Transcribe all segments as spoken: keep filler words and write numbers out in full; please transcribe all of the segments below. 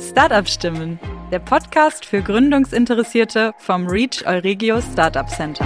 Startup-Stimmen, der Podcast für Gründungsinteressierte vom Reach Euregio Startup Center.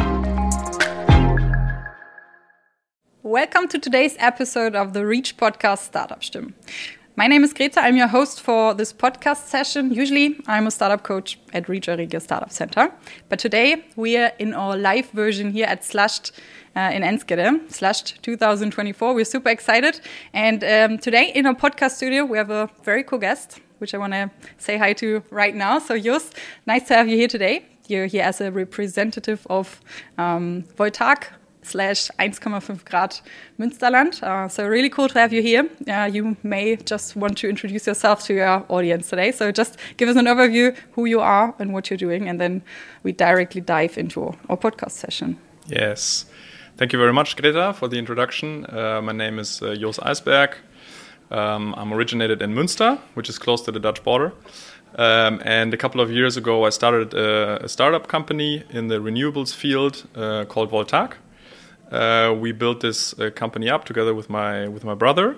Welcome to today's episode of the Reach podcast Startup-Stimmen. My name is Greta. I'm your host for this podcast session. Usually, I'm a startup coach at Reach Euregio Startup Center. But today, we are in our live version here at Slushed uh, in Enschede, Slushed twenty twenty-four. We're super excited. And um, today, in our podcast studio, we have a very cool guest, which I want to say hi to right now. So, Jos, nice to have you here today. You're here as a representative of um, Voltag, slash one Komma fünf Grad Münsterland. Uh, so really cool to have you here. Uh, you may just want to introduce yourself to your audience today. So just give us an overview who you are and what you're doing, and then we directly dive into our podcast session. Yes. Thank you very much, Greta, for the introduction. Uh, my name is uh, Jos Eisberg. Um, I'm originated in Münster, which is close to the Dutch border. Um, and a couple of years ago, I started a, a startup company in the renewables field uh, called Voltag. Uh, we built this uh, company up together with my with my brother,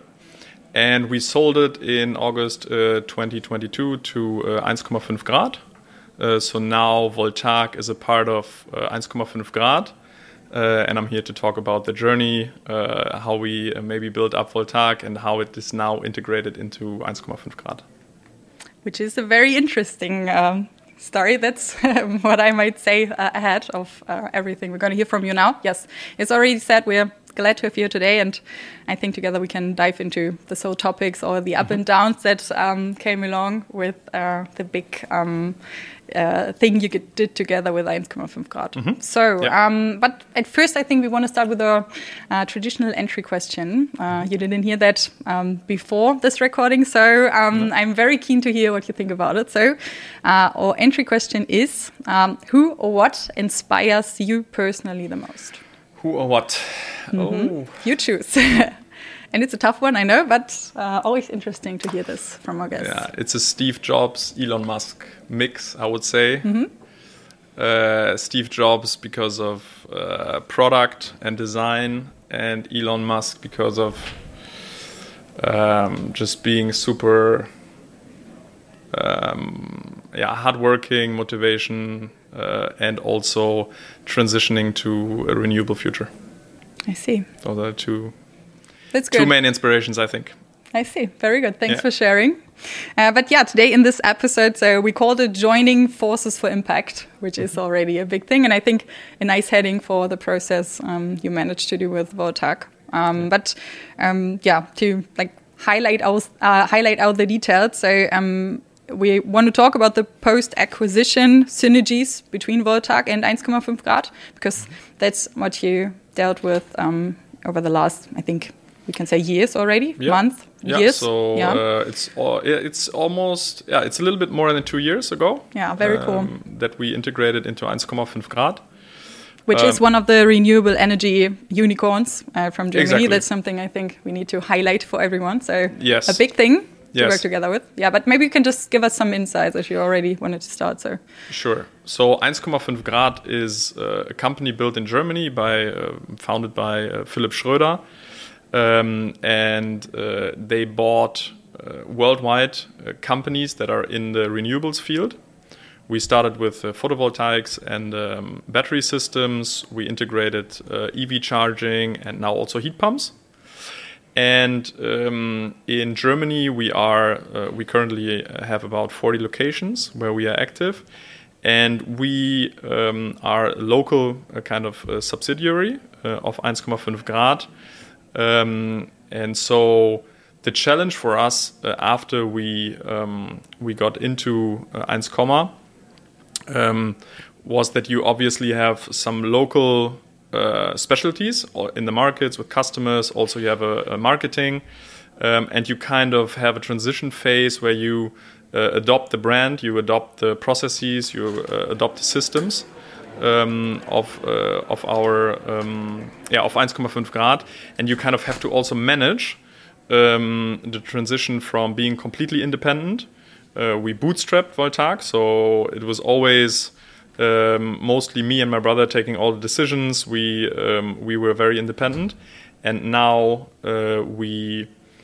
and we sold it in August uh, twenty twenty-two to uh, one Komma fünf Grad. Uh, so now Voltag is a part of uh, one Komma fünf Grad, uh, and I'm here to talk about the journey, uh, how we uh, maybe built up Voltag, and how it is now integrated into one Komma fünf Grad. Which is a very interesting Um story. That's um, what I might say uh, ahead of uh, everything we're going to hear from you now. Yes, it's already said, we're glad to have you today, and I think together we can dive into the whole topics or the up mm-hmm. and downs that um, came along with uh, the big um, uh, thing you did together with one Komma fünf Grad. Mm-hmm. So, yeah. um, but at first I think we want to start with a uh, traditional entry question. Uh, you didn't hear that um, before this recording, so um, no. I'm very keen to hear what you think about it. So, uh, our entry question is, um, who or what inspires you personally the most? Who or what? Mm-hmm. Oh, you choose. And it's a tough one, I know, but uh, always interesting to hear this from our guests. Yeah, it's a Steve Jobs, Elon Musk mix, I would say. Mm-hmm. Uh, Steve Jobs because of uh, product and design, and Elon Musk because of um, just being super um, yeah, hardworking, motivation, uh, and also transitioning to a renewable future. I see. Those are two, That's good. two main inspirations, I think. I see. Very good. Thanks yeah. for sharing. Uh, but yeah, today in this episode, so we called it Joining Forces for Impact, which mm-hmm. is already a big thing. And I think a nice heading for the process um, you managed to do with Voltag. Um, yeah. But um, yeah, to like highlight out, uh, highlight out the details. So um, we want to talk about the post-acquisition synergies between Voltag and one Komma fünf Grad, because mm-hmm. that's what you dealt with um, over the last, I think, we can say years already, yeah. month, yeah, years. So yeah, uh, it's uh, it's almost yeah, it's a little bit more than two years ago. Yeah, very um, cool. That we integrated into one Komma fünf Grad, which um, is one of the renewable energy unicorns uh, from Germany. Exactly. That's something I think we need to highlight for everyone. So yes. a big thing to yes. work together with. Yeah, but maybe you can just give us some insights if you already wanted to start. So sure. So one Komma fünf Grad is uh, a company built in Germany by uh, founded by uh, Philipp Schröder, um, and uh, they bought uh, worldwide uh, companies that are in the renewables field. We started with uh, photovoltaics and um, battery systems. We integrated uh, E V charging and now also heat pumps. And um, in Germany, we are uh, we currently have about forty locations where we are active, and we um, are a local uh, kind of uh, subsidiary uh, of one Komma fünf Grad. Um, and so the challenge for us uh, after we um, we got into uh, one Komma um, was that you obviously have some local Uh, specialties in the markets with customers. Also, you have a, a marketing, um, and you kind of have a transition phase where you uh, adopt the brand, you adopt the processes, you uh, adopt the systems um, of uh, of our um, yeah of one Komma fünf Grad, and you kind of have to also manage um, the transition from being completely independent. Uh, we bootstrapped Voltag, so it was always Um, mostly me and my brother taking all the decisions. We um, we were very independent, and now uh, we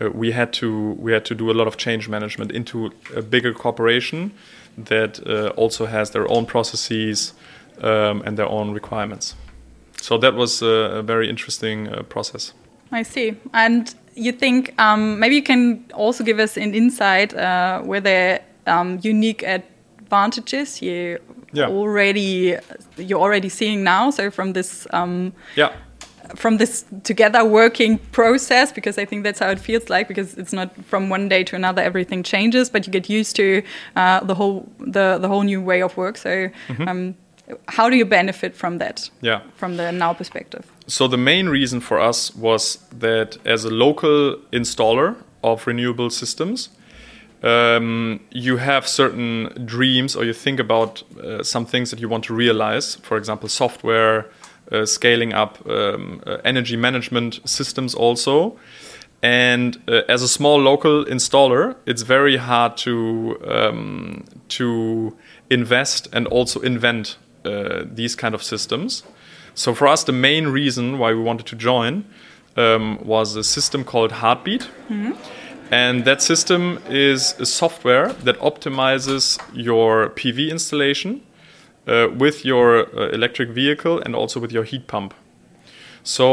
uh, we had to we had to do a lot of change management into a bigger corporation that uh, also has their own processes um, and their own requirements. So that was a, a very interesting uh, process. I see. And you think um, maybe you can also give us an insight uh, where the um, unique advantages you yeah. already you're already seeing now. So from this um, yeah. from this together working process, because I think that's how it feels like, because it's not from one day to another everything changes, but you get used to uh, the whole the the whole new way of work. So. Mm-hmm. Um, How do you benefit from that? Yeah. From the now perspective? So the main reason for us was that as a local installer of renewable systems, um, you have certain dreams, or you think about uh, some things that you want to realize. For example, software, uh, scaling up um, uh, energy management systems also. And uh, as a small local installer, it's very hard to um, to invest and also invent Uh, these kind of systems. So for us, the main reason why we wanted to join um, was a system called Heartbeat. Mm-hmm. And that system is a software that optimizes your P V installation uh, with your uh, electric vehicle and also with your heat pump. So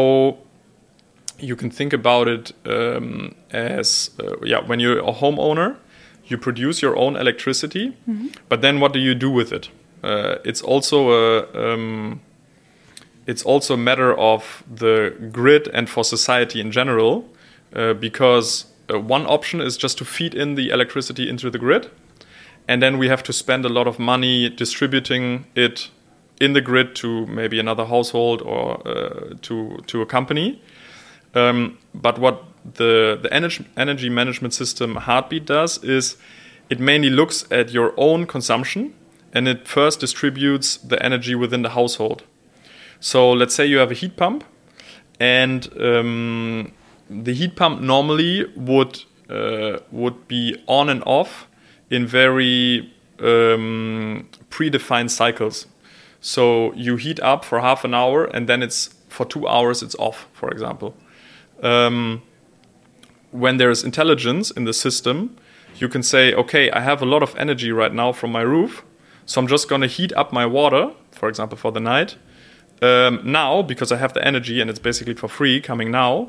you can think about it um, as, uh, yeah, when you're a homeowner, you produce your own electricity, mm-hmm. but then what do you do with it? Uh, it's also a um, it's also a matter of the grid and for society in general, uh, because uh, one option is just to feed in the electricity into the grid, and then we have to spend a lot of money distributing it in the grid to maybe another household or uh, to to a company. Um, but what the the energy energy management system Heartbeat does is it mainly looks at your own consumption. And it first distributes the energy within the household. So let's say you have a heat pump, and um, the heat pump normally would uh, would be on and off in very um, predefined cycles. So you heat up for half an hour, and then it's for two hours it's off, for example. Um, when there's intelligence in the system, you can say, okay, I have a lot of energy right now from my roof. So I'm just going to heat up my water, for example, for the night, um, now, because I have the energy and it's basically for free coming now.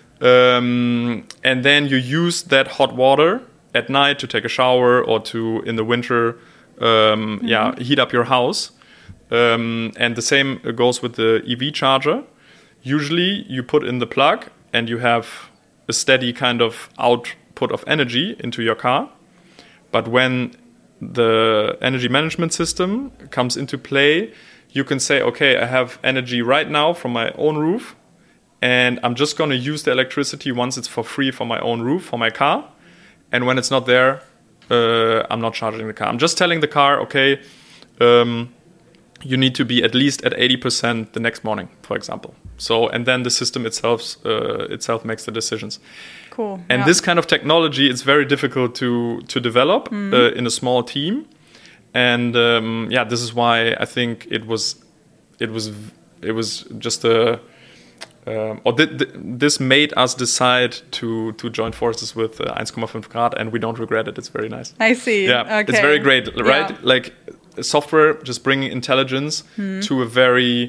Um, and then you use that hot water at night to take a shower or to, in the winter, um, mm-hmm. yeah, heat up your house. Um, and the same goes with the E V charger. Usually you put in the plug and you have a steady kind of output of energy into your car. But when the energy management system comes into play, you can say, okay, I have energy right now from my own roof, and I'm just going to use the electricity once it's for free for my own roof, for my car. And when it's not there, uh, I'm not charging the car. I'm just telling the car, okay, um, you need to be at least at eighty percent the next morning, for example. So, and then the system itself uh, itself makes the decisions. Cool. And yeah. this kind of technology, it's very difficult to to develop mm. uh, in a small team. And um, yeah, this is why I think it was it was it was just a um, or th- th- this made us decide to to join forces with uh, one Komma fünf Grad, and we don't regret it. It's very nice. I see. Yeah, okay. It's very great, right? Yeah. Like software just bringing intelligence mm. to a very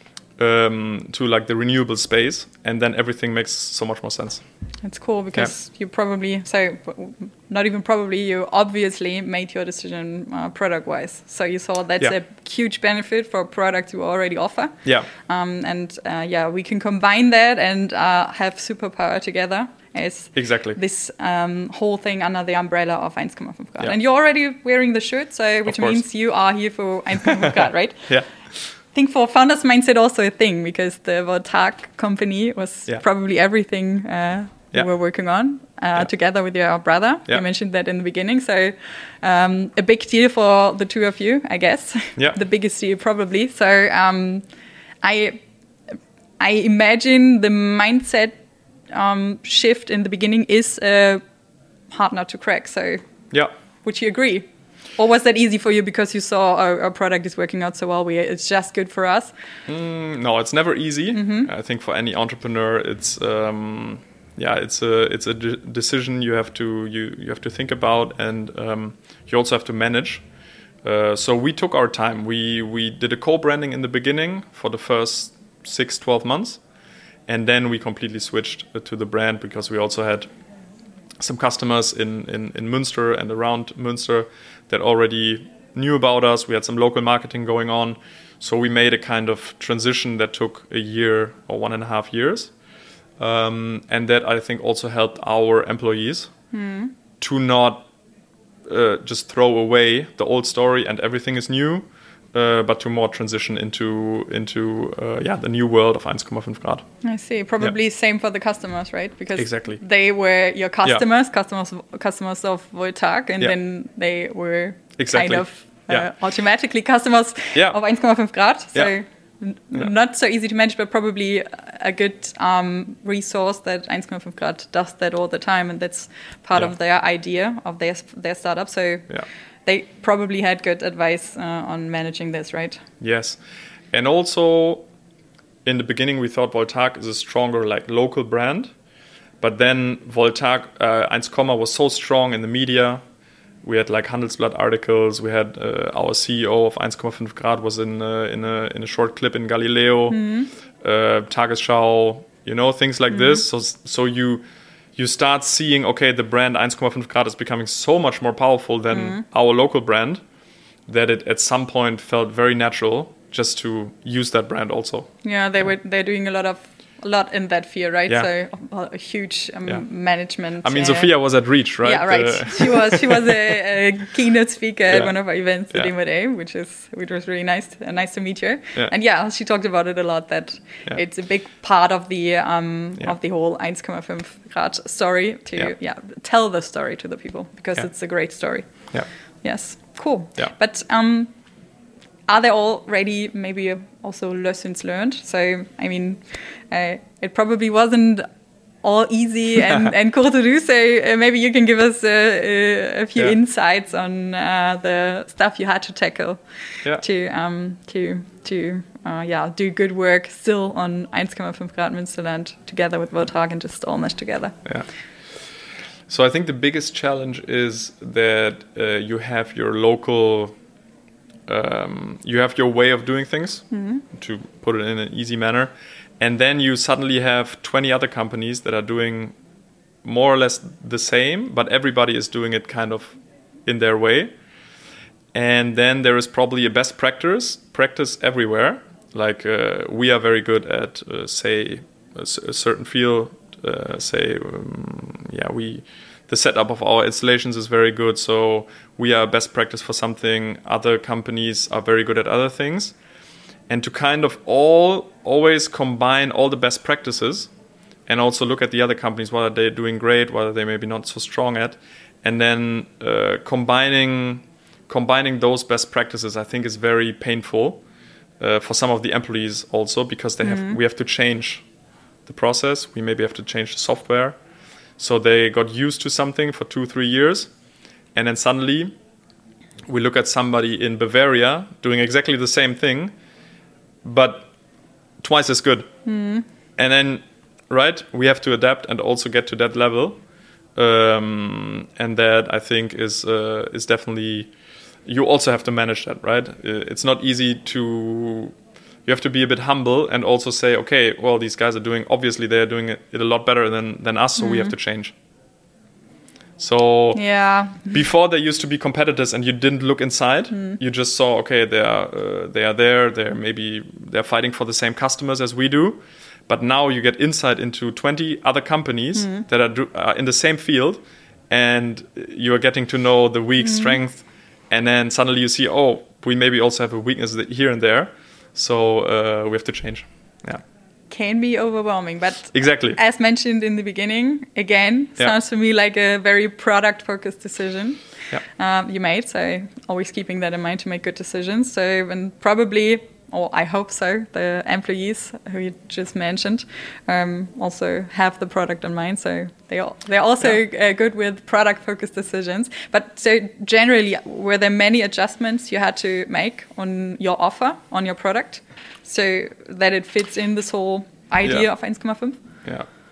um, to like the renewable space, and then everything makes so much more sense. It's cool because yeah. you probably, so not even probably, you obviously made your decision uh, product-wise. So you saw that's yeah. a huge benefit for a product you already offer. Yeah. Um, and uh, yeah, we can combine that and uh, have superpower together as exactly this um, whole thing under the umbrella of one Komma fünf Grad. Yeah. And you're already wearing the shirt, so which means you are here for one Komma fünf Grad, right? Yeah. I think for Founders Mindset also a thing, because the Vortag company was yeah. probably everything uh, yeah. you were working on uh, yeah. together with your brother. Yeah. You mentioned that in the beginning. So um, a big deal for the two of you, I guess. Yeah. The biggest deal probably. So um, I I imagine the mindset um, shift in the beginning is a hard nut to crack. So yeah. would you agree? Or was that easy for you because you saw our, our product is working out so well, we, it's just good for us? Mm, no, it's never easy. Mm-hmm. I think for any entrepreneur, it's um, yeah, it's a it's a de- decision you have to you you have to think about, and um, you also have to manage. Uh, so we took our time. We we did a co-branding in the beginning for the first six, twelve months, and then we completely switched to the brand because we also had some customers in, in, in Münster and around Münster that already knew about us. We had some local marketing going on. So we made a kind of transition that took a year or one and a half years. Um, and that I think also helped our employees mm. to not uh, just throw away the old story and everything is new, uh, but to more transition into into uh, yeah the new world of one Komma fünf Grad. I see. Probably yeah. same for the customers, right? Because exactly. they were your customers, yeah. customers customers of Voltag, and yeah. then they were exactly. kind of uh, yeah. automatically customers yeah. of one Komma fünf Grad. So yeah. n- yeah. not so easy to manage, but probably a good um, resource that one Komma fünf Grad does that all the time, and that's part yeah. of their idea of their their startup. So. Yeah. They probably had good advice uh, on managing this, right? Yes. And also, in the beginning, we thought Voltag is a stronger, like, local brand. But then Voltag, uh, one Komma was so strong in the media. We had, like, Handelsblatt articles. We had uh, our C E O of one Komma fünf Grad was in, uh, in, a, in a short clip in Galileo. Mm-hmm. Uh, Tagesschau, you know, things like mm-hmm. this. So, so you... you start seeing, okay, the brand one Komma fünf Grad is becoming so much more powerful than mm. our local brand that it at some point felt very natural just to use that brand also. Yeah, they were they're doing a lot of a lot in that field, right? Yeah. So a, a huge um, yeah. management. I mean, uh, Sophia was at Reach, right? Yeah, right. Uh, she was she was a, a keynote speaker yeah. at one of our events, the yeah. Demo Day, which is which was really nice. Uh, nice to meet her. Yeah. And yeah, she talked about it a lot. That yeah. it's a big part of the um, yeah. of the whole one Komma fünf Grad story to yeah. yeah tell the story to the people because yeah. it's a great story. Yeah. Yes. Cool. Yeah. But um. Are there already maybe also lessons learned? So, I mean, uh, it probably wasn't all easy and, and cool to do. So uh, maybe you can give us uh, uh, a few yeah. insights on uh, the stuff you had to tackle yeah. to um, to to uh, yeah do good work still on one Komma fünf Grad Münsterland together with Voltag and just all mesh together. Yeah. So I think the biggest challenge is that uh, you have your local. Um, you have your way of doing things, mm-hmm. to put it in an easy manner, and then you suddenly have twenty other companies that are doing more or less the same, but everybody is doing it kind of in their way. And then there is probably a best practice practice everywhere. Like uh, we are very good at, uh, say, a, a certain field. Uh, say, um, yeah, we. The setup of our installations is very good, so we are best practice for something. Other companies are very good at other things. And to kind of all always combine all the best practices and also look at the other companies, what are they doing great, what are they maybe not so strong at, and then uh, combining combining those best practices, I think is very painful uh, for some of the employees also, because they mm-hmm. have we have to change the process. We maybe have to change the software. So they got used to something for two, three years. And then suddenly we look at somebody in Bavaria doing exactly the same thing, but twice as good. Mm. And then, right, we have to adapt and also get to that level. Um, and that, I think, is uh, is definitely... You also have to manage that, right? It's not easy to... You have to be a bit humble and also say, okay, well, these guys are doing, obviously they're doing it a lot better than, than us, so mm. we have to change. So yeah. before they used to be competitors and you didn't look inside, mm. you just saw, okay, they are, uh, they are there, they're maybe, they're fighting for the same customers as we do. But now you get insight into twenty other companies mm. that are, do, are in the same field, and you are getting to know the weak mm. strength, and then suddenly you see, oh, we maybe also have a weakness here and there. So uh, we have to change. Yeah, can be overwhelming, but exactly as mentioned in the beginning, again, yeah. sounds to me like a very product-focused decision yeah. um, you made. So always keeping that in mind to make good decisions. So and probably, or I hope so, the employees who you just mentioned um, also have the product in mind. So they all, they're also yeah. uh, good with product-focused decisions. But so generally, were there many adjustments you had to make on your offer, on your product, so that it fits in this whole idea yeah. of one Komma fünf? Yeah.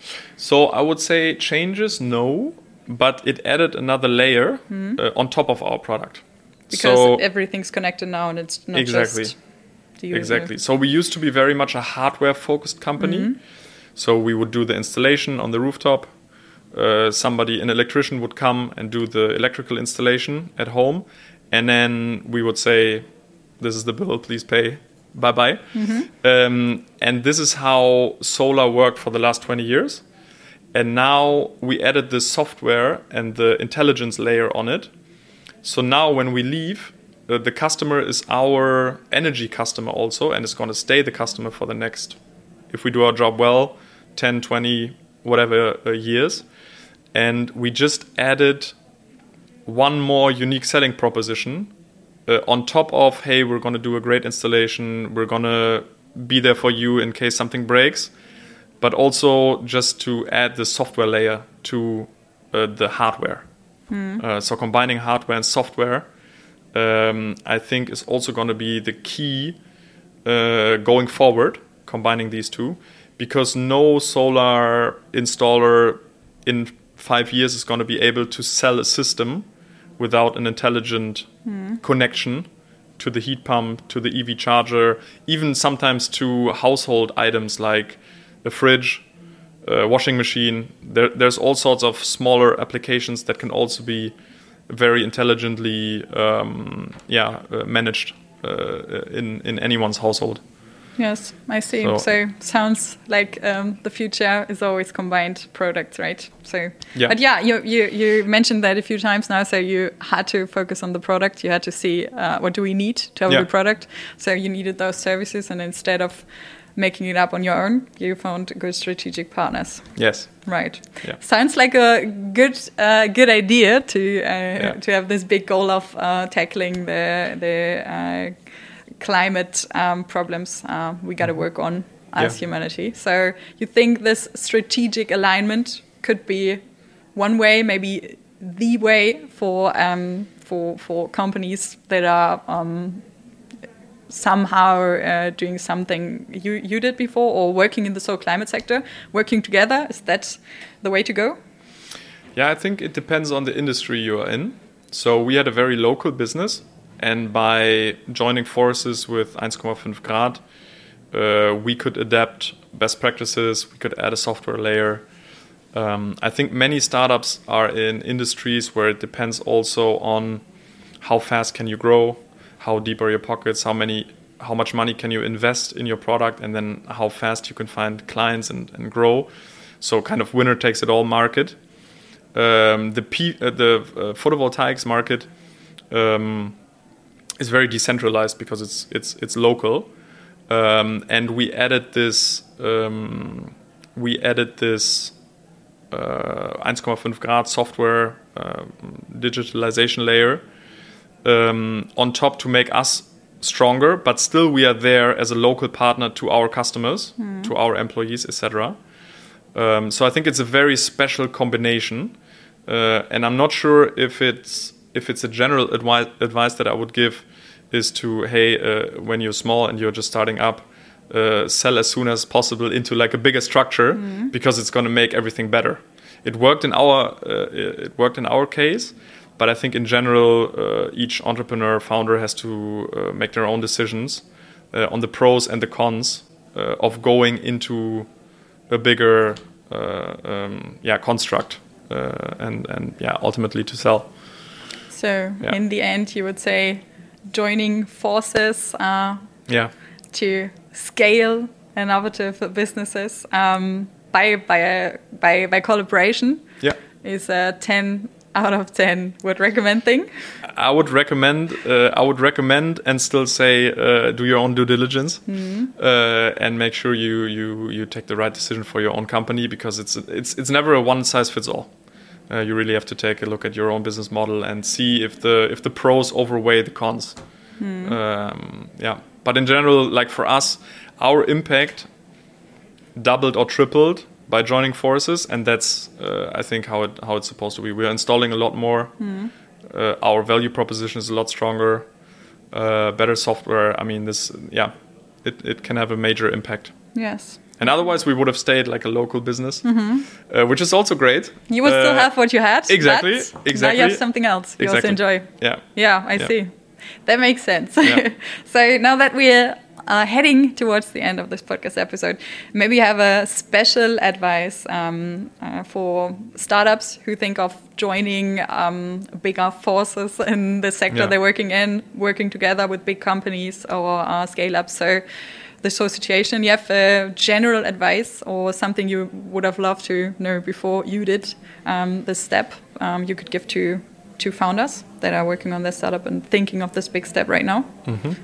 So I would say changes, no, but it added another layer mm-hmm. uh, on top of our product. Because so, everything's connected now and it's not exactly. just the user. Exactly. So we used to be very much a hardware-focused company. Mm-hmm. So we would do the installation on the rooftop. Uh, somebody, an electrician would come and do the electrical installation at home. And then we would say, this is the bill, please pay. Bye-bye. Mm-hmm. Um, and this is how solar worked for the last twenty years. And now we added the software and the intelligence layer on it. So now when we leave, uh, the customer is our energy customer also, and is going to stay the customer for the next, if we do our job well, ten, twenty, whatever uh, years. And we just added one more unique selling proposition uh, on top of, hey, we're going to do a great installation, we're going to be there for you in case something breaks, but also just to add the software layer to uh, the hardware. Mm. Uh, so combining hardware and software, um, I think, is also going to be the key uh, going forward, combining these two, because no solar installer in five years is going to be able to sell a system without an intelligent mm. connection to the heat pump, to the E V charger, even sometimes to household items like a fridge, a washing machine. There, there's all sorts of smaller applications that can also be very intelligently um, yeah, uh, managed uh, in, in anyone's household. Yes, I see. So, so sounds like um, the future is always combined products, right? So, yeah. But yeah, you, you you mentioned that a few times now. So you had to focus on the product. You had to see uh, what do we need to have yeah. a product. So you needed those services, and instead of making it up on your own, you found good strategic partners. Yes. Right. Yeah. Sounds like a good uh, good idea to uh, yeah. to have this big goal of uh, tackling the the. Uh, climate um, problems uh, we got to work on as yeah. humanity. So you think this strategic alignment could be one way, maybe the way for um, for for companies that are um, somehow uh, doing something you you did before, or working in the solar climate sector, working together? Is that the way to go? Yeah, I think it depends on the industry you are in. So we had a very local business. And by joining forces with one Komma fünf Grad, uh, we could adapt best practices, we could add a software layer. Um, I think many startups are in industries where it depends also on how fast can you grow, how deep are your pockets, how many, how much money can you invest in your product, and then how fast you can find clients and, and grow. So kind of winner takes it all market. Um, the P, uh, the uh, photovoltaics market um, is very decentralized because it's it's it's local, um, and we added this um, we added this uh, one Komma fünf Grad software uh, digitalization layer um, on top to make us stronger, but still we are there as a local partner to our customers, mm. to our employees, et cetera. Um, so I think it's a very special combination, uh, and I'm not sure if it's if it's a general advi- advice that I would give is to, hey, uh, when you're small and you're just starting up, uh, sell as soon as possible into like a bigger structure mm-hmm. because it's going to make everything better. It worked in our uh, it worked in our case, but I think in general, uh, each entrepreneur founder has to uh, make their own decisions uh, on the pros and the cons uh, of going into a bigger uh, um, yeah construct uh, and and yeah ultimately to sell. So yeah. in the end, you would say joining forces uh, yeah. to scale innovative businesses um, by by a, by by collaboration yeah. is a ten out of ten would recommend thing. I would recommend. Uh, I would recommend and still say uh, do your own due diligence mm-hmm. uh, and make sure you you you take the right decision for your own company, because it's it's it's never a one size fits all. Uh, you really have to take a look at your own business model and see if the if the pros overweigh the cons. Mm. Um, yeah, but in general, like for us, our impact doubled or tripled by joining forces, and that's uh, I think how it how it's supposed to be. We are installing a lot more. Mm. Uh, our value proposition is a lot stronger. Uh, better software. I mean, this yeah, it it can have a major impact. Yes. And otherwise, we would have stayed like a local business, mm-hmm. uh, which is also great. You would uh, still have what you had. Exactly. But exactly. now you have something else you exactly. also enjoy. Yeah. Yeah, I yeah. see. That makes sense. Yeah. So now that we're uh, heading towards the end of this podcast episode, maybe you have a special advice um, uh, for startups who think of joining um, bigger forces in the sector yeah. they're working in, working together with big companies or uh, scale-ups. So this whole situation, you have a general advice or something you would have loved to know before you did um, this step um, you could give to to founders that are working on their startup and thinking of this big step right now? Mm-hmm.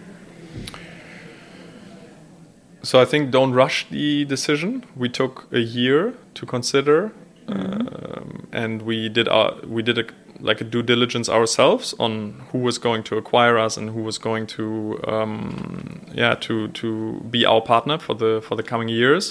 So I think don't rush the decision. We took a year to consider, mm-hmm. um, and we did our we did a like a due diligence ourselves on who was going to acquire us and who was going to um, yeah to to be our partner for the for the coming years.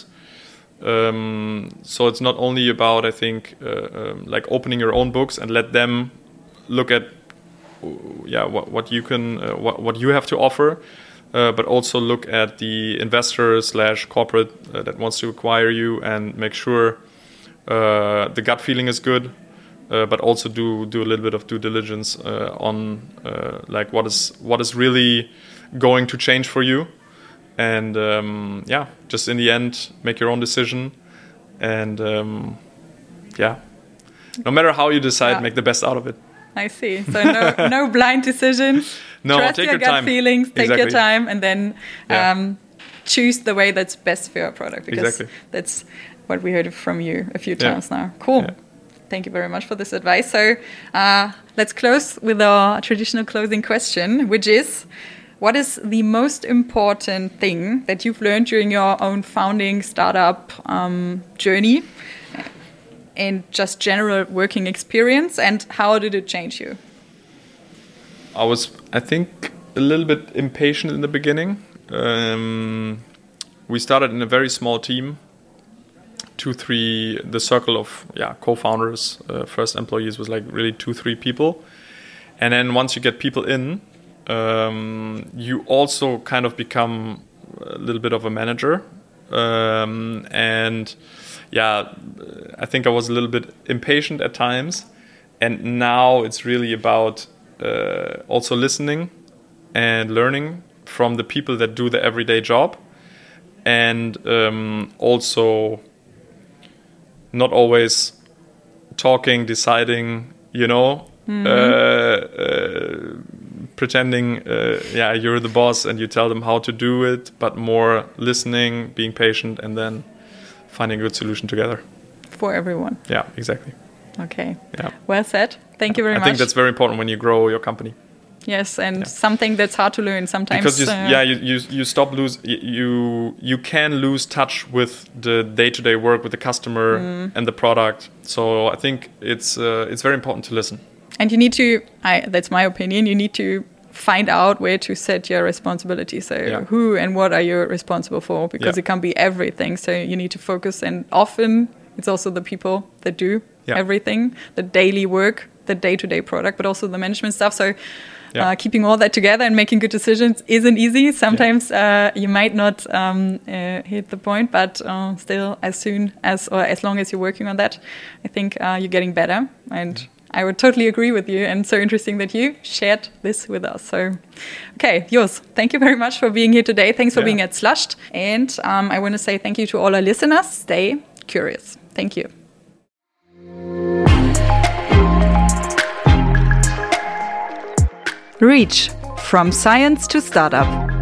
Um, so it's not only about I think uh, um, like opening your own books and let them look at yeah what what you can uh, what what you have to offer, uh, but also look at the investor slash corporate uh, that wants to acquire you and make sure uh, the gut feeling is good. Uh, but also do do a little bit of due diligence uh, on uh, like what is what is really going to change for you, and um, yeah, just in the end make your own decision, and um, yeah, no matter how you decide, yeah. make the best out of it. I see. So no no blind decisions. No, Trust take your your gut time. feelings. Take exactly. your time, and then yeah. um, choose the way that's best for your product. Because exactly. that's what we heard from you a few yeah. times now. Cool. Yeah. Thank you very much for this advice. So uh, let's close with our traditional closing question, which is, what is the most important thing that you've learned during your own founding startup um, journey and just general working experience, and how did it change you? I was, I think, a little bit impatient in the beginning. Um, we started in a very small team. Two, three, the circle of yeah co-founders, uh, first employees was like really two, three people. And then once you get people in, um, you also kind of become a little bit of a manager. Um, and yeah, I think I was a little bit impatient at times. And now it's really about uh, also listening and learning from the people that do the everyday job. And um, also not always talking, deciding, you know, mm-hmm. uh, uh, pretending, uh, yeah, you're the boss and you tell them how to do it, but more listening, being patient, and then finding a good solution together. For everyone. Yeah, exactly. Okay. Yeah. Well said. Thank you very I much. I think that's very important when you grow your company. Yes, and yeah. something that's hard to learn sometimes. Because you, uh, yeah, you, you you stop lose you you can lose touch with the day to day work with the customer mm. and the product. So I think it's uh, it's very important to listen. And you need to. I that's my opinion. You need to find out where to set your responsibility. So yeah. who and what are you responsible for? Because yeah. it can be everything. So you need to focus. And often it's also the people that do yeah. everything, the daily work, the day to day product, but also the management stuff. So. Yeah. Uh, keeping all that together and making good decisions isn't easy. Sometimes yeah. uh, you might not um, uh, hit the point, but uh, still, as soon as or as long as you're working on that, I think uh, you're getting better. And yeah. I would totally agree with you. And so interesting that you shared this with us. So, okay, Jos, thank you very much for being here today. Thanks for yeah. being at Slushed. And um, I want to say thank you to all our listeners. Stay curious. Thank you. Reach, from science to startup.